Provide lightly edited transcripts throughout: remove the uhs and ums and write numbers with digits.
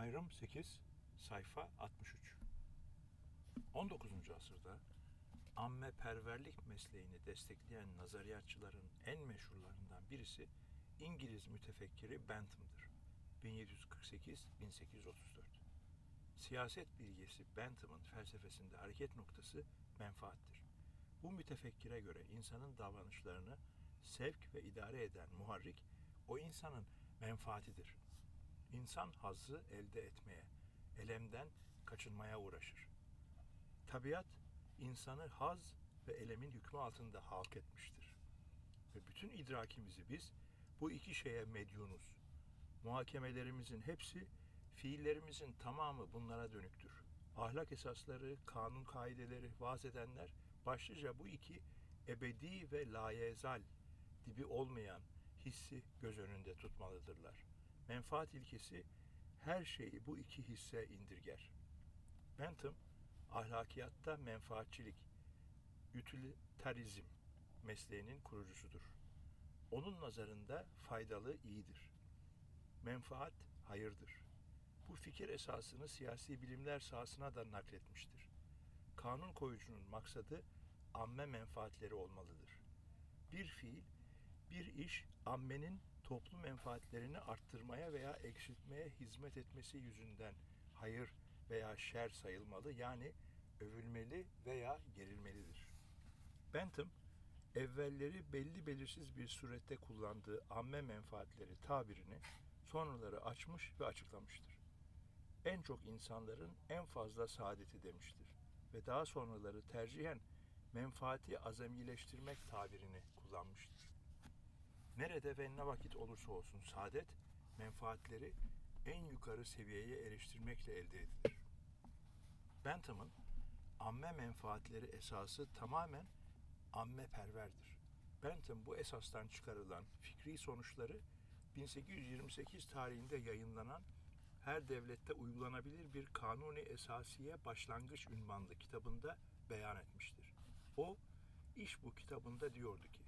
Ayrım 8, sayfa 63. 19. asırda ammeperverlik mesleğini destekleyen nazariyatçıların en meşhurlarından birisi İngiliz mütefekkiri Bentham'dır. 1748-1834. Siyaset bilgisi Bentham'ın felsefesinde hareket noktası menfaattir. Bu mütefekkire göre insanın davranışlarını sevk ve idare eden muharrik, o insanın menfaatidir. İnsan hazzı elde etmeye, elemden kaçınmaya uğraşır. Tabiat, insanı haz ve elemin hükmü altında halk etmiştir. Ve bütün idrakimizi biz bu iki şeye medyunuz. Muhakemelerimizin hepsi, fiillerimizin tamamı bunlara dönüktür. Ahlak esasları, kanun kaideleri vaaz edenler, başlıca bu iki ebedi ve layezal, dibi olmayan hissi göz önünde tutmalıdırlar. Menfaat ilkesi her şeyi bu iki hisse indirger. Bentham, ahlakiyatta menfaatçilik, utilitarizm mesleğinin kurucusudur. Onun nazarında faydalı iyidir. Menfaat hayırdır. Bu fikir esasını siyasi bilimler sahasına da nakletmiştir. Kanun koyucunun maksadı amme menfaatleri olmalıdır. Bir fiil, bir iş ammenin toplu menfaatlerini arttırmaya veya eksiltmeye hizmet etmesi yüzünden hayır veya şer sayılmalı, yani övülmeli veya gerilmelidir. Bentham, evvelleri belli belirsiz bir surette kullandığı amme menfaatleri tabirini sonraları açmış ve açıklamıştır. En çok insanların en fazla saadeti demiştir ve daha sonraları tercihen menfaati azamileştirmek tabirini kullanmıştır. Nerede ve ne vakit olursa olsun saadet, menfaatleri en yukarı seviyeye eriştirmekle elde edilir. Bentham'ın amme menfaatleri esası tamamen ammeperverdir. Bentham bu esastan çıkarılan fikri sonuçları 1828 tarihinde yayınlanan Her Devlette Uygulanabilir Bir Kanuni Esasiye Başlangıç ünvanlı kitabında beyan etmiştir. O, iş bu kitabında diyordu ki,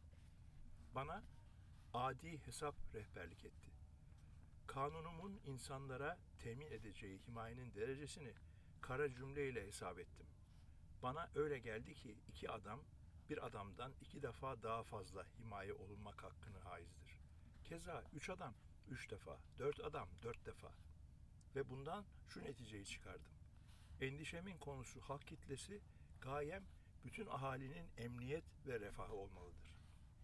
bana adi hesap rehberlik etti. Kanunumun insanlara temin edeceği himayenin derecesini kara cümleyle hesap ettim. Bana öyle geldi ki iki adam bir adamdan iki defa daha fazla himaye olunmak hakkını haizdir. Keza üç adam üç defa, dört adam dört defa. Ve bundan şu neticeyi çıkardım. Endişemin konusu halk kitlesi, gayem bütün ahalinin emniyet ve refahı olmalıdır.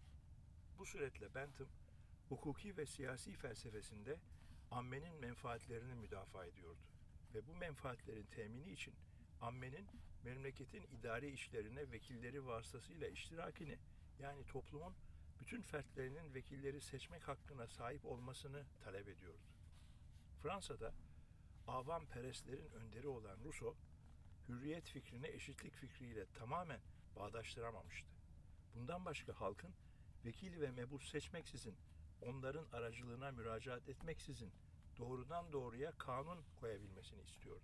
Bu suretle Bentham, hukuki ve siyasi felsefesinde ammenin menfaatlerini müdafaa ediyordu. Ve bu menfaatlerin temini için ammenin memleketin idari işlerine vekilleri vasıtasıyla iştirakini, yani toplumun bütün fertlerinin vekilleri seçmek hakkına sahip olmasını talep ediyordu. Fransa'da avam perestlerin önderi olan Rousseau, hürriyet fikrini eşitlik fikriyle tamamen bağdaştıramamıştı. Bundan başka halkın vekil ve mebus seçmeksizin, onların aracılığına müracaat etmeksizin doğrudan doğruya kanun koyabilmesini istiyordu.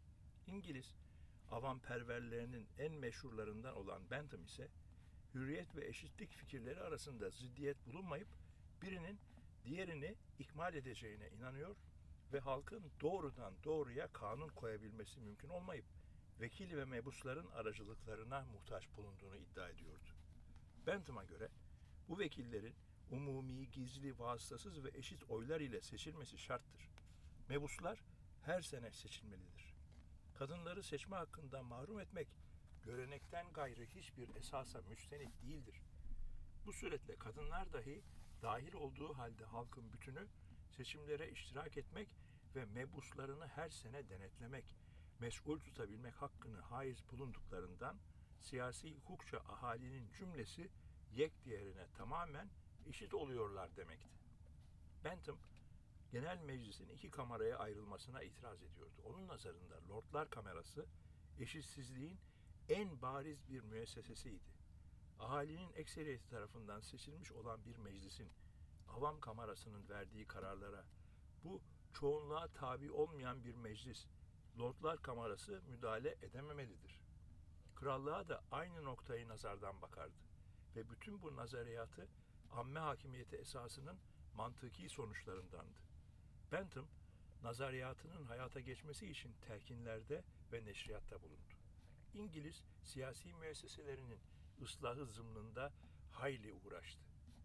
İngiliz avamperverlerinin en meşhurlarından olan Bentham ise hürriyet ve eşitlik fikirleri arasında ziddiyet bulunmayıp birinin diğerini ikmal edeceğine inanıyor ve halkın doğrudan doğruya kanun koyabilmesi mümkün olmayıp vekil ve mebusların aracılıklarına muhtaç bulunduğunu iddia ediyordu. Bentham'a göre bu vekillerin umumi, gizli, vasıtasız ve eşit oylar ile seçilmesi şarttır. Mebuslar her sene seçilmelidir. Kadınları seçme hakkından mahrum etmek, görenekten gayrı hiçbir esasa müstenit değildir. Bu suretle kadınlar dahi dahil olduğu halde halkın bütünü seçimlere iştirak etmek ve mebuslarını her sene denetlemek, mesul tutabilmek hakkını haiz bulunduklarından siyasi hukukça ahalinin cümlesi yek diğerine tamamen eşit oluyorlar demekti. Bentham, Genel Meclis'in iki kameraya ayrılmasına itiraz ediyordu. Onun nazarında Lordlar Kamerası eşitsizliğin en bariz bir müessesesiydi. Ahalinin ekseriyeti tarafından seçilmiş olan bir meclisin avam kamerasının verdiği kararlara bu çoğunluğa tabi olmayan bir meclis, Lordlar Kamerası müdahale edememelidir. Krallığa da aynı noktayı nazardan bakardı ve bütün bu nazariyatı amme hakimiyeti esasının mantıki sonuçlarındandı. Bentham, nazariyatının hayata geçmesi için telkinlerde ve neşriyatta bulundu. İngiliz siyasi müesseselerinin ıslahı zımnında hayli uğraştı.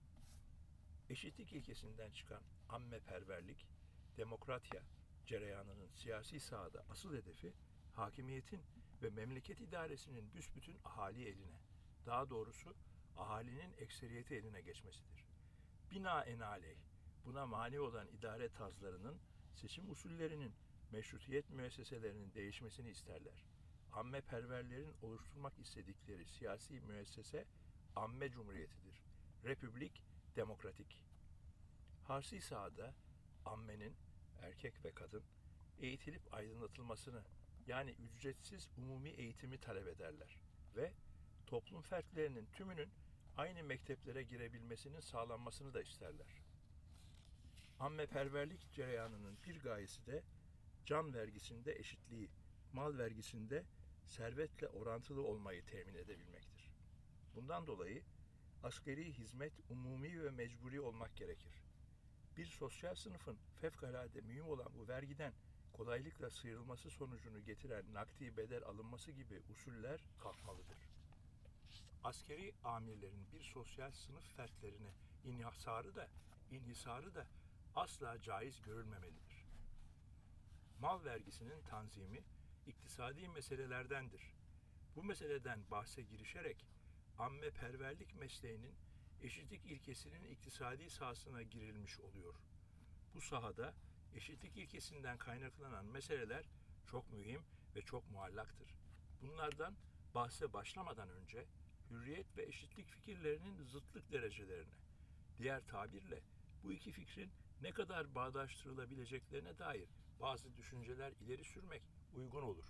Eşitlik ilkesinden çıkan ammeperverlik, demokratya cereyanının siyasi sahada asıl hedefi, hakimiyetin ve memleket idaresinin büsbütün ahali eline, daha doğrusu ahalinin ekseriyeti eline geçmesidir. Binaenaleyh buna mani olan idare tarzlarının, seçim usullerinin, meşrutiyet müesseselerinin değişmesini isterler. Ammeperverlerin oluşturmak istedikleri siyasi müessese amme cumhuriyetidir. Republik demokratik. Harsi sahada ammenin, erkek ve kadın, eğitilip aydınlatılmasını, yani ücretsiz umumi eğitimi talep ederler ve toplum fertlerinin tümünün aynı mekteplere girebilmesinin sağlanmasını da isterler. Ammeperverlik cereyanının bir gayesi de can vergisinde eşitliği, mal vergisinde servetle orantılı olmayı temin edebilmektir. Bundan dolayı askeri hizmet umumi ve mecburi olmak gerekir. Bir sosyal sınıfın fevkalade mühim olan bu vergiden kolaylıkla sıyrılması sonucunu getiren nakdi bedel alınması gibi usuller kalkmalıdır. Askeri amirlerin bir sosyal sınıf fertlerine inhisarı da asla caiz görülmemelidir. Mal vergisinin tanzimi iktisadi meselelerdendir. Bu meseleden bahse girişerek ammeperverlik mesleğinin eşitlik ilkesinin iktisadi sahasına girilmiş oluyor. Bu sahada eşitlik ilkesinden kaynaklanan meseleler çok mühim ve çok muallaktır. Bunlardan bahse başlamadan önce hürriyet ve eşitlik fikirlerinin zıtlık derecelerine, diğer tabirle bu iki fikrin ne kadar bağdaştırılabileceklerine dair bazı düşünceler ileri sürmek uygun olur.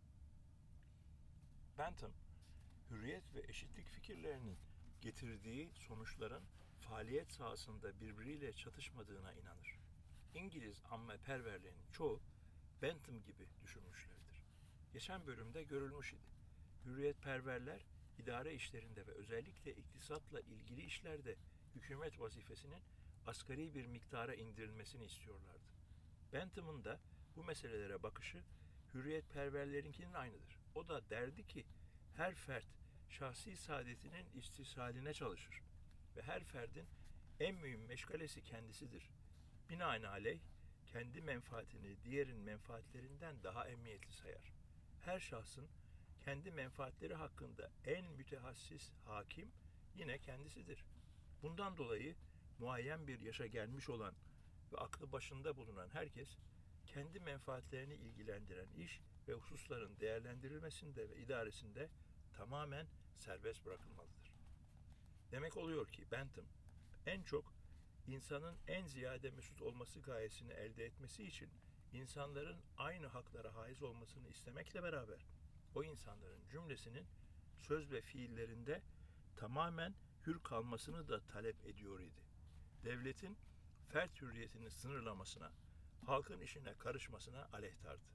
Bentham, hürriyet ve eşitlik fikirlerinin getirdiği sonuçların faaliyet sahasında birbiriyle çatışmadığına inanır. İngiliz ammeperverlerin çoğu Bentham gibi düşünmüşlerdir. Geçen bölümde görülmüş idi. Hürriyetperverler idare işlerinde ve özellikle iktisatla ilgili işlerde hükümet vazifesinin asgari bir miktara indirilmesini istiyorlardı. Bentham'ın da bu meselelere bakışı hürriyetperverlerinkinin aynıdır. O da derdi ki her fert şahsi saadetinin istishaline çalışır ve her ferdin en mühim meşgalesi kendisidir. Binaenaleyh kendi menfaatini diğerin menfaatlerinden daha emniyetli sayar. Her şahsın kendi menfaatleri hakkında en mütehassis hakim yine kendisidir. Bundan dolayı muayyen bir yaşa gelmiş olan ve aklı başında bulunan herkes kendi menfaatlerini ilgilendiren iş ve hususların değerlendirilmesinde ve idaresinde tamamen serbest bırakılmalıdır. Demek oluyor ki Bentham en çok insanın en ziyade mesut olması gayesini elde etmesi için insanların aynı haklara haiz olmasını istemekle beraber o insanların cümlesinin söz ve fiillerinde tamamen hür kalmasını da talep ediyor idi. Devletin fert hürriyetini sınırlamasına, halkın işine karışmasına aleyhtardı.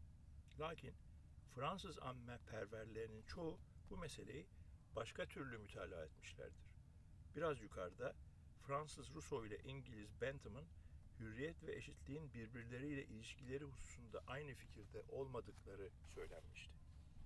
Lakin Fransız ammeperverlerinin çoğu bu meseleyi başka türlü mütalaa etmişlerdir. Biraz yukarıda Fransız Rousseau ile İngiliz Bentham'ın hürriyet ve eşitliğin birbirleriyle ilişkileri hususunda aynı fikirde olmadıkları söylenmişti.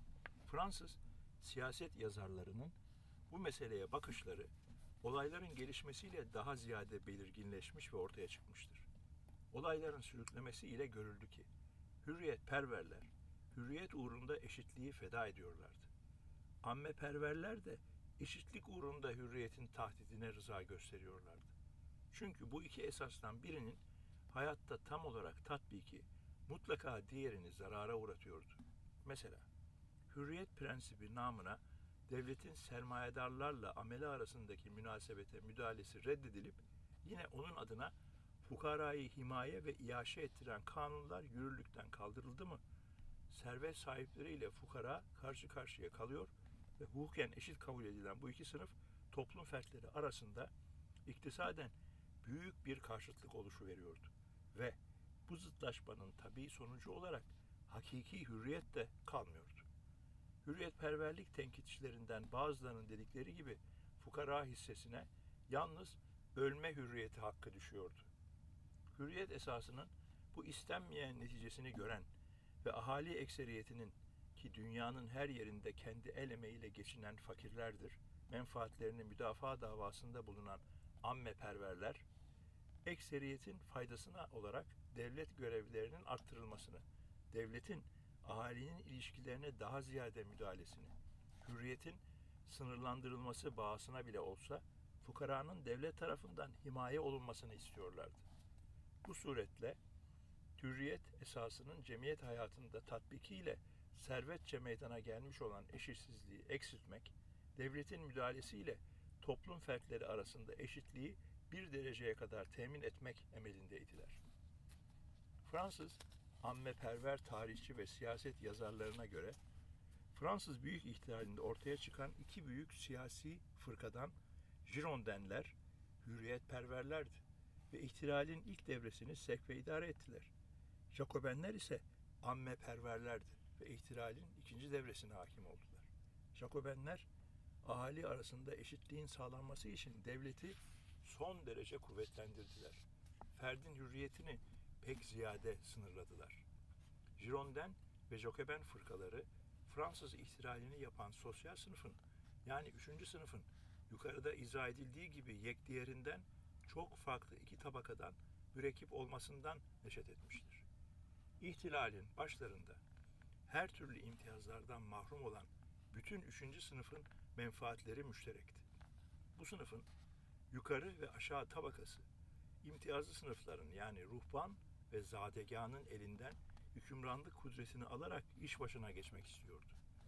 Fransız siyaset yazarlarının bu meseleye bakışları olayların gelişmesiyle daha ziyade belirginleşmiş ve ortaya çıkmıştır. Olayların sürüklemesiyle görüldü ki hürriyetperverler hürriyet uğrunda eşitliği feda ediyorlardı. Ammeperverler de eşitlik uğrunda hürriyetin tahdidine rıza gösteriyorlardı. Çünkü bu iki esasdan birinin hayatta tam olarak tatbiki mutlaka diğerini zarara uğratıyordu. Mesela hürriyet prensibi namına devletin sermayedarlarla ameli arasındaki münasebete müdahalesi reddedilip yine onun adına fukarayı himaye ve iaşe ettiren kanunlar yürürlükten kaldırıldı mı, servet sahipleriyle fukara karşı karşıya kalıyor ve hukuken eşit kabul edilen bu iki sınıf toplum fertleri arasında iktisaden büyük bir karşıtlık oluşuveriyordu. Ve bu zıtlaşmanın tabii sonucu olarak hakiki hürriyet de kalmıyordu. Hürriyetperverlik tenkitçilerinden bazılarının dedikleri gibi fukara hissesine yalnız ölme hürriyeti hakkı düşüyordu. Hürriyet esasının Bu istenmeyen neticesini gören ve ahali ekseriyetinin ki dünyanın her yerinde kendi el emeğiyle geçinen fakirlerdir, menfaatlerini müdafaa davasında bulunan ammeperverler, ekseriyetin faydasına olarak devlet görevlerinin arttırılmasını, devletin ahalinin ilişkilerine daha ziyade müdahalesini, hürriyetin sınırlandırılması bahasına bile olsa fukaranın devlet tarafından himaye olunmasını istiyorlardı. Bu suretle hürriyet esasının cemiyet hayatında tatbikiyle servetçe meydana gelmiş olan eşitsizliği eksiltmek, devletin müdahalesiyle toplum fertleri arasında eşitliği bir dereceye kadar temin etmek emelindeydiler. Fransız ammeperver tarihçi ve siyaset yazarlarına göre Fransız Büyük İhtilali'nde ortaya çıkan iki büyük siyasi fırkadan Girondinler hürriyetperverlerdi ve ihtilalin ilk devresini sevk ve idare ettiler. Jacobenler ise ammeperverlerdi ve ihtilalin ikinci devresine hakim oldular. Jacobenler ahali arasında eşitliğin sağlanması için devleti son derece kuvvetlendirdiler. Ferdin hürriyetini pek ziyade sınırladılar. Girondin ve Jacobin fırkaları Fransız ihtilalini yapan sosyal sınıfın, yani üçüncü sınıfın yukarıda izah edildiği gibi yekdiğerinden çok farklı iki tabakadan mürekkep olmasından neşet etmiştir. İhtilalin başlarında her türlü imtiyazlardan mahrum olan bütün üçüncü sınıfın menfaatleri müşterekti. Bu sınıfın yukarı ve aşağı tabakası imtiyazlı sınıfların yani ruhban ve zadeganın elinden hükümranlık kudretini alarak iş başına geçmek istiyordu.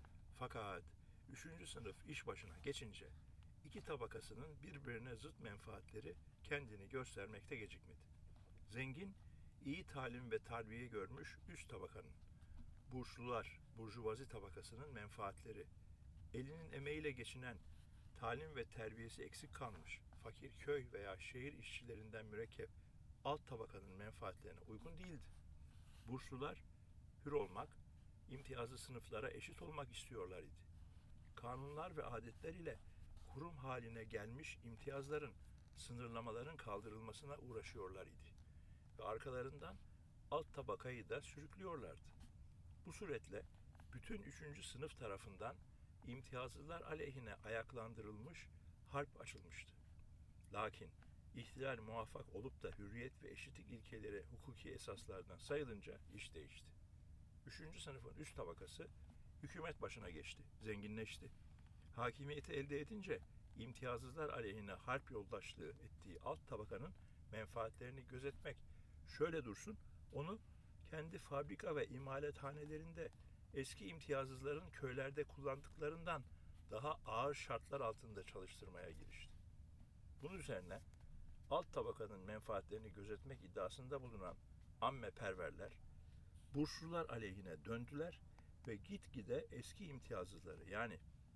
Fakat üçüncü sınıf iş başına geçince iki tabakasının birbirine zıt menfaatleri kendini göstermekte gecikmedi. Zengin, iyi talim ve terbiye görmüş üst tabakanın, burşlular, burjuvazi tabakasının menfaatleri, elinin emeğiyle geçinen, talim ve terbiyesi eksik kalmış, fakir köy veya şehir işçilerinden mürekkep alt tabakanın menfaatlerine uygun değildi. Burşlular hür olmak, imtiyazlı sınıflara eşit olmak istiyorlar idi. Kanunlar ve adetler ile kurum haline gelmiş imtiyazların, sınırlamaların kaldırılmasına uğraşıyorlar idi. Ve arkalarından alt tabakayı da sürüklüyorlardı. Bu suretle bütün üçüncü sınıf tarafından imtiyazlılar aleyhine ayaklandırılmış, harp açılmıştı. Lakin ihtilal muvaffak olup da hürriyet ve eşitlik ilkeleri hukuki esaslardan sayılınca iş değişti. Üçüncü sınıfın üst tabakası hükümet başına geçti, zenginleşti. Hakimiyeti elde edince imtiyazsızlar aleyhine harp yoldaşlığı ettiği alt tabakanın menfaatlerini gözetmek şöyle dursun, onu kendi fabrika ve imalathanelerinde eski imtiyazsızların köylerde kullandıklarından daha ağır şartlar altında çalıştırmaya girişti. Bunun üzerine alt tabakanın menfaatlerini gözetmek iddiasında bulunan ammeperverler, burşlular aleyhine döndüler ve gitgide eski imtiyazsızları yani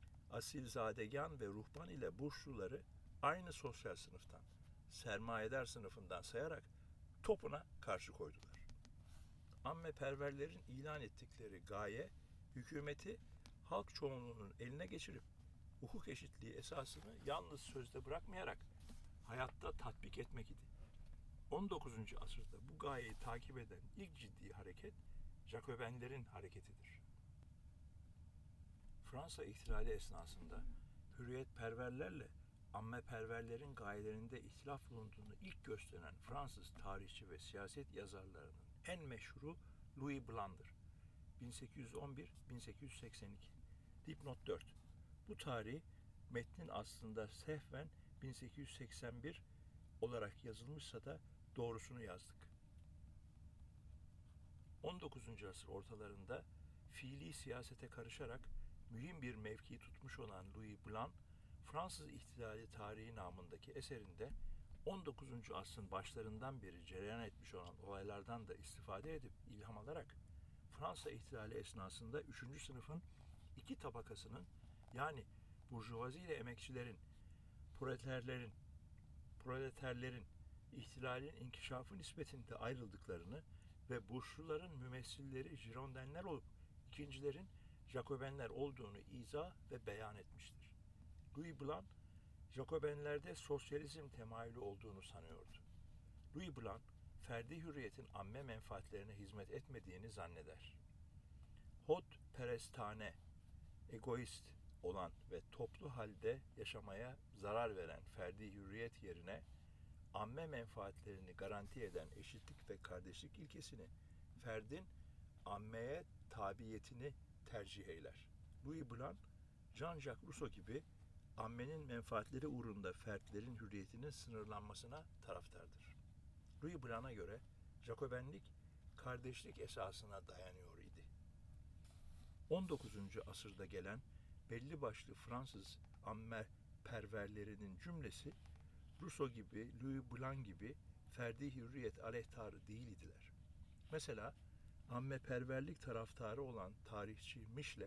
asilzadegan ve ruhban ile burşluları aynı sosyal sınıftan, sermayedar sınıfından sayarak topuna karşı koydular. Ammeperverlerin ilan ettikleri gaye, hükümeti halk çoğunluğunun eline geçirip hukuk eşitliği esasını yalnız sözde bırakmayarak hayatta tatbik etmek idi. 19. asırda bu gayeyi takip eden ilk ciddi hareket Jacobenlerin hareketidir. Fransa ihtilali esnasında hürriyetperverlerle ammeperverlerin gayelerinde ihtilaf bulunduğunu ilk gösteren Fransız tarihçi ve siyaset yazarlarının en meşhuru Louis Blanc'dır. 1811-1882. Dipnot 4. Bu tarih metnin aslında sehven 1881 olarak yazılmışsa da doğrusunu yazdık. 19. asır ortalarında fiili siyasete karışarak mühim bir mevki tutmuş olan Louis Blanc, Fransız İhtilali Tarihi namındaki eserinde 19. asrın başlarından beri cereyan etmiş olan olaylardan da istifade edip ilham alarak Fransa İhtilali esnasında 3. sınıfın iki tabakasının yani burjuvazi ile emekçilerin, proleterlerin ihtilalin inkişafı nispetinde ayrıldıklarını ve burşluların mümessilleri Girondinler olup ikincilerin Jacobenler olduğunu izah ve beyan etmiştir. Louis Blanc, Jacobenlerde sosyalizm temayülü olduğunu sanıyordu. Louis Blanc, ferdi hürriyetin amme menfaatlerine hizmet etmediğini zanneder. Hotperestane, egoist olan ve toplu halde yaşamaya zarar veren ferdi hürriyet yerine amme menfaatlerini garanti eden eşitlik ve kardeşlik ilkesini, ferdin ammeye tabiyetini tercih eyler. Louis Blanc, Jean-Jacques Rousseau gibi ammenin menfaatleri uğrunda fertlerin hürriyetinin sınırlanmasına taraftardır. Louis Blanc'a göre Jacobenlik kardeşlik esasına dayanıyor idi. 19. asırda gelen belli başlı Fransız amme perverlerinin cümlesi Rousseau gibi, Louis Blanc gibi ferdi hürriyet aleyhtarı değil idiler. Mesela ammeperverlik taraftarı olan tarihçi Michelet,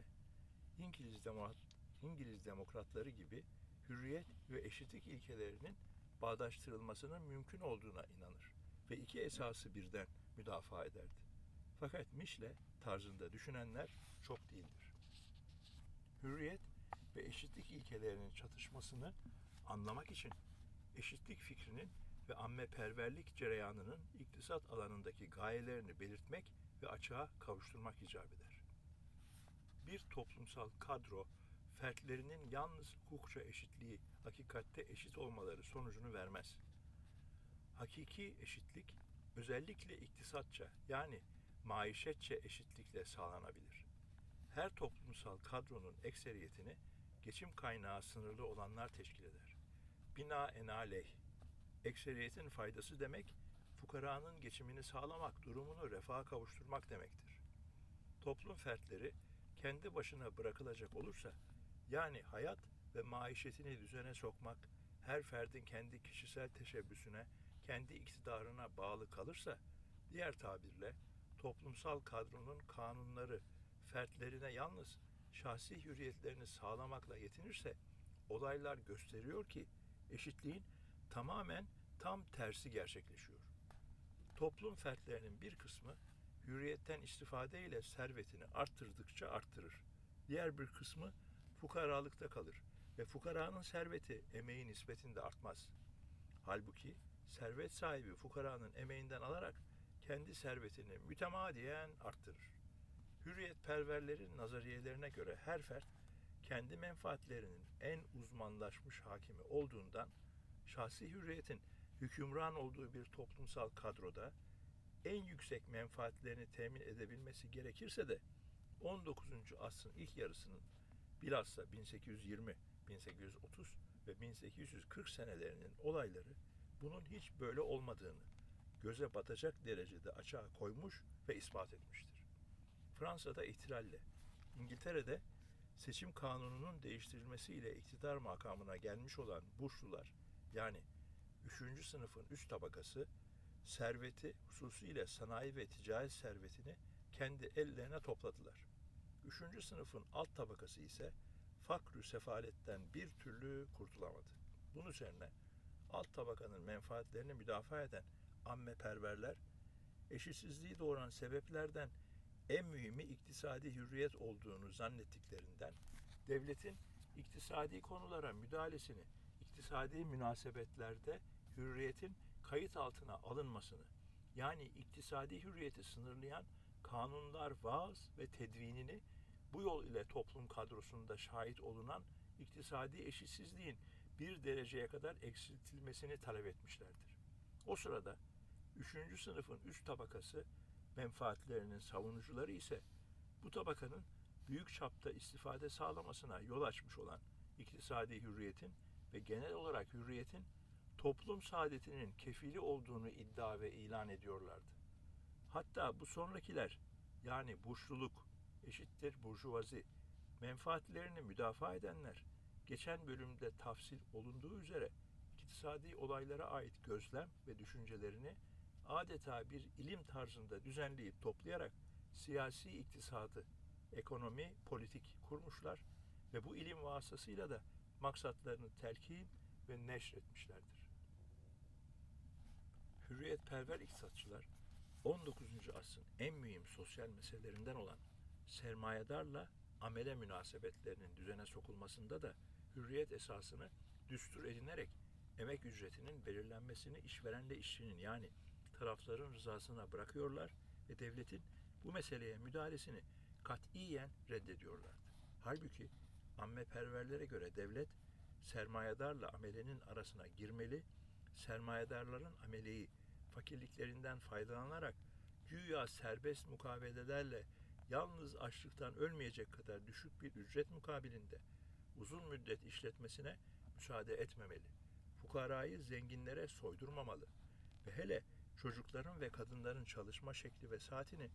İngiliz demokratları gibi hürriyet ve eşitlik ilkelerinin bağdaştırılmasının mümkün olduğuna inanır ve iki esası birden müdafaa ederdi. Fakat Michelet tarzında düşünenler çok değildir. Hürriyet ve eşitlik ilkelerinin çatışmasını anlamak için eşitlik fikrinin ve ammeperverlik cereyanının iktisat alanındaki gayelerini belirtmek ve açığa kavuşturmak icap eder. Bir toplumsal kadro, fertlerinin yalnız hukukça eşitliği, hakikatte eşit olmaları sonucunu vermez. Hakiki eşitlik, özellikle iktisatça yani maişetçe eşitlikle sağlanabilir. Her toplumsal kadronun ekseriyetini geçim kaynağı sınırlı olanlar teşkil eder. Binaenaleyh, ekseriyetin faydası demek, fukaranın geçimini sağlamak, durumunu refaha kavuşturmak demektir. Toplum fertleri kendi başına bırakılacak olursa, yani hayat ve maişetini düzene sokmak, her ferdin kendi kişisel teşebbüsüne, kendi iktidarına bağlı kalırsa, diğer tabirle toplumsal kadronun kanunları fertlerine yalnız şahsi hürriyetlerini sağlamakla yetinirse, olaylar gösteriyor ki eşitliğin tamamen tam tersi gerçekleşiyor. Toplum fertlerinin bir kısmı hürriyetten istifade ile servetini arttırdıkça arttırır. Diğer bir kısmı fukaralıkta kalır ve fukaranın serveti emeği nispetinde artmaz. Halbuki servet sahibi fukaranın emeğinden alarak kendi servetini mütemadiyen arttırır. Hürriyetperverlerin nazariyelerine göre her fert kendi menfaatlerinin en uzmanlaşmış hakimi olduğundan şahsi hürriyetin hükümran olduğu bir toplumsal kadroda en yüksek menfaatlerini temin edebilmesi gerekirse de 19. asrın ilk yarısının bilhassa 1820, 1830 ve 1840 senelerinin olayları bunun hiç böyle olmadığını göze batacak derecede açığa koymuş ve ispat etmiştir. Fransa'da ihtilalle, İngiltere'de seçim kanununun değiştirilmesiyle iktidar makamına gelmiş olan Burşlular, yani 3. sınıfın üst tabakası, serveti, hususiyle sanayi ve ticaret servetini kendi ellerine topladılar. 3. sınıfın alt tabakası ise fakr-ü sefaletten bir türlü kurtulamadı. Bunun üzerine alt tabakanın menfaatlerini müdafaa eden ammeperverler, eşitsizliği doğuran sebeplerden en mühimi iktisadi hürriyet olduğunu zannettiklerinden, devletin iktisadi konulara müdahalesini, iktisadi münasebetlerde hürriyetin kayıt altına alınmasını, yani iktisadi hürriyeti sınırlayan kanunlar vaaz ve tedvinini bu yol ile toplum kadrosunda şahit olunan iktisadi eşitsizliğin bir dereceye kadar eksiltilmesini talep etmişlerdir. O sırada 3. sınıfın üst tabakası menfaatlerinin savunucuları ise bu tabakanın büyük çapta istifade sağlamasına yol açmış olan iktisadi hürriyetin ve genel olarak hürriyetin toplum saadetinin kefili olduğunu iddia ve ilan ediyorlardı. Hatta bu sonrakiler, yani burşluluk eşittir burjuvazi, menfaatlerini müdafaa edenler, geçen bölümde tafsil olunduğu üzere iktisadi olaylara ait gözlem ve düşüncelerini adeta bir ilim tarzında düzenleyip toplayarak siyasi iktisadı, ekonomi, politik kurmuşlar ve bu ilim vasıtasıyla da maksatlarını telkin ve neşretmişlerdir. Hürriyetperver iktisatçılar 19. asrın en mühim sosyal meselelerinden olan sermayedarla amele münasebetlerinin düzene sokulmasında da hürriyet esasını düstur edinerek emek ücretinin belirlenmesini işverenle işçinin, yani tarafların rızasına bırakıyorlar ve devletin bu meseleye müdahalesini katiyen reddediyorlardı. Halbuki ammeperverlere göre devlet, sermayedarla amelenin arasına girmeli, sermayedarların ameleyi fakirliklerinden faydalanarak güya serbest mukavelelerle yalnız açlıktan ölmeyecek kadar düşük bir ücret mukabilinde uzun müddet işletmesine müsaade etmemeli. Fukarayı zenginlere soydurmamalı ve hele çocukların ve kadınların çalışma şekli ve saatini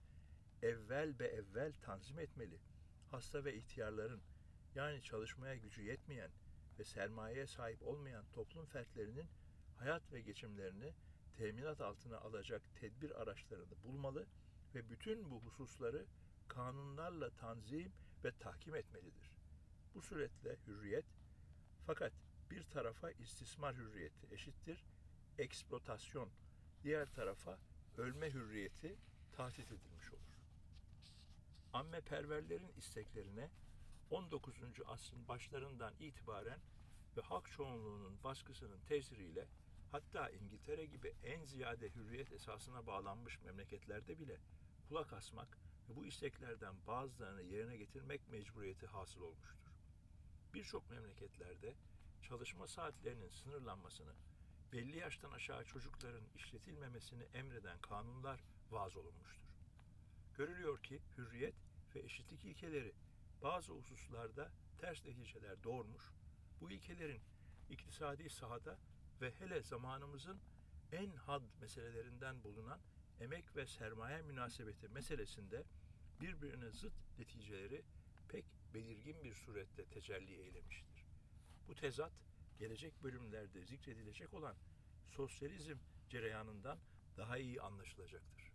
evvel tanzim etmeli. Hasta ve ihtiyarların, yani çalışmaya gücü yetmeyen ve sermayeye sahip olmayan toplum fertlerinin hayat ve geçimlerini teminat altına alacak tedbir araçlarını bulmalı ve bütün bu hususları kanunlarla tanzim ve tahkim etmelidir. Bu suretle hürriyet, fakat bir tarafa istismar hürriyeti eşittir eksploatasyon, diğer tarafa ölme hürriyeti tahdit edilmiş olur. Ammeperverlerin isteklerine 19. asrın başlarından itibaren ve halk çoğunluğunun baskısının tesiriyle, hatta İngiltere gibi en ziyade hürriyet esasına bağlanmış memleketlerde bile kulak asmak ve bu isteklerden bazılarını yerine getirmek mecburiyeti hasıl olmuştur. Birçok memleketlerde çalışma saatlerinin sınırlanmasını, belli yaştan aşağı çocukların işletilmemesini emreden kanunlar vaz olunmuştur. Görülüyor ki hürriyet ve eşitlik ilkeleri bazı hususlarda ters neticeler doğurmuş, bu ilkelerin iktisadi sahada ve hele zamanımızın en had meselelerinden bulunan emek ve sermaye münasebeti meselesinde birbirine zıt neticeleri pek belirgin bir surette tecelli eylemiştir. Bu tezat, gelecek bölümlerde zikredilecek olan sosyalizm cereyanından daha iyi anlaşılacaktır.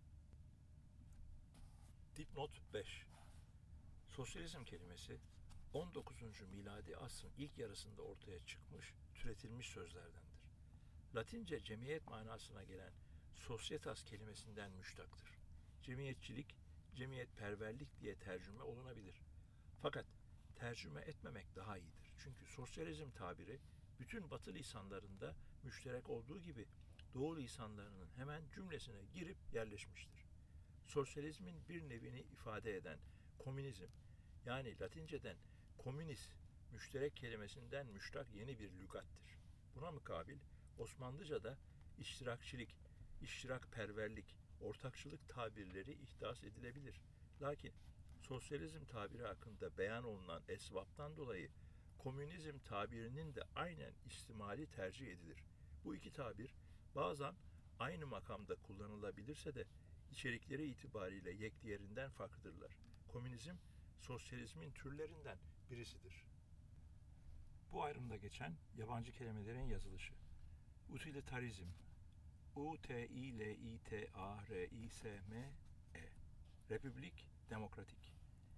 Dipnot 5. Sosyalizm kelimesi 19. miladi asrın ilk yarısında ortaya çıkmış, türetilmiş sözlerdendir. Latince cemiyet manasına gelen societas kelimesinden müştaktır. Cemiyetçilik, cemiyetperverlik diye tercüme olunabilir. Fakat tercüme etmemek daha iyidir. Çünkü sosyalizm tabiri bütün Batı lisanlarında müşterek olduğu gibi Doğu lisanlarının hemen cümlesine girip yerleşmiştir. Sosyalizmin bir nevini ifade eden komünizm, yani Latinceden komünis, müşterek kelimesinden müştak yeni bir lügattır. Buna mukabil Osmanlıca'da iştirakçilik, iştirakperverlik, ortakçılık tabirleri ihdas edilebilir. Lakin sosyalizm tabiri hakkında beyan olunan esvaptan dolayı komünizm tabirinin de aynen istimali tercih edilir. Bu iki tabir bazen aynı makamda kullanılabilirse de içerikleri itibariyle yekdiğerinden farklıdırlar. Komünizm, sosyalizmin türlerinden birisidir. Bu ayrımda geçen yabancı kelimelerin yazılışı. Utilitarizm, U-T-I-L-I-T-A-R-I-S-M-E. Republik, demokratik.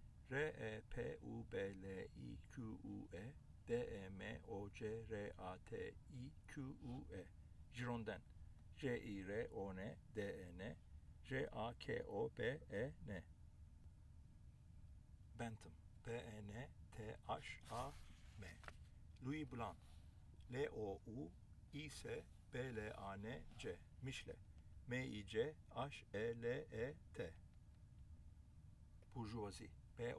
R-E-P-U-B-L-I-Q-U-E, D-E-M-O-C-R-A-T-I-Q-U-E. Girondin, J-I-R-O-N-D-E-N, J-A-K-O-B-E-N. Bentham, B-E-N-T-H-A-M. Louis Blanc, L-O-U-I-S-B-L-A-N-C. Michelet, M-I-C-H-E-L-E-T. Bourgeoisie,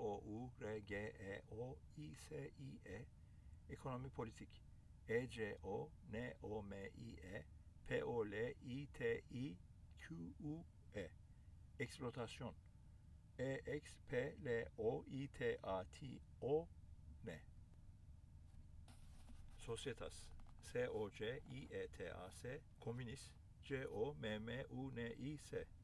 B-O-U-R-G-E-O-I-S-I-E. Ekonomi politik, E-C-O-N-O-M-I-E, P-O-L-I-T-I-Q-U-E. Eksploatasyon, E-X-P-L-O-I-T-A-T-O-N. Societas, S-O-C-I-E-T-A-S. Komünist, C-O-M-M-U-N-İ-S.